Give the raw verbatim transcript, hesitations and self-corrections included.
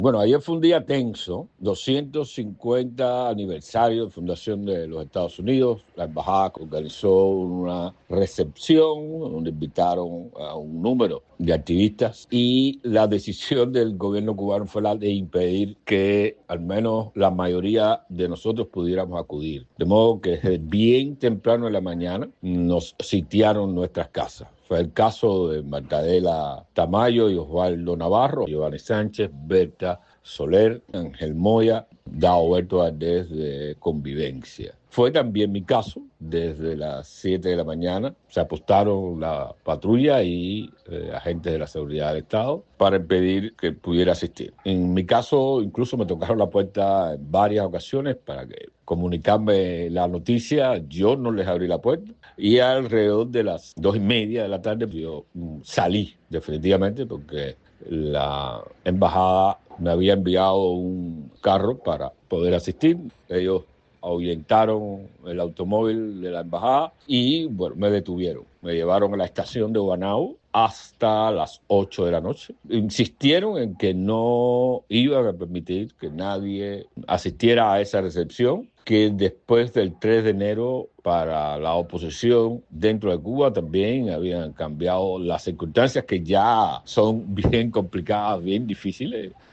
Bueno, ayer fue un día tenso, doscientos cincuenta aniversario de fundación de los Estados Unidos. La embajada organizó una recepción donde invitaron a un número de activistas y la decisión del gobierno cubano fue la de impedir que al menos la mayoría de nosotros pudiéramos acudir. De modo que desde bien temprano en la mañana nos sitiaron nuestras casas. Fue el caso de Magdalena Tamayo y Osvaldo Navarro, Giovanni Sánchez, Berta Soler, Ángel Moya, Dagoberto Valdés de Convivencia. Fue también mi caso, desde las siete de la mañana se apostaron la patrulla y eh, agentes de la seguridad del Estado para impedir que pudiera asistir. En mi caso, incluso me tocaron la puerta en varias ocasiones para que comunicarme la noticia. Yo no les abrí la puerta y alrededor de las dos y media de la tarde yo mm, salí definitivamente porque la embajada me había enviado un carro para poder asistir. Ellos ahuyentaron el automóvil de la embajada y, bueno, me detuvieron. Me llevaron a la estación de Guanabo hasta las ocho de la noche. Insistieron en que no iban a permitir que nadie asistiera a esa recepción, que después del tres de enero para la oposición dentro de Cuba también habían cambiado las circunstancias que ya son bien complicadas, bien difíciles.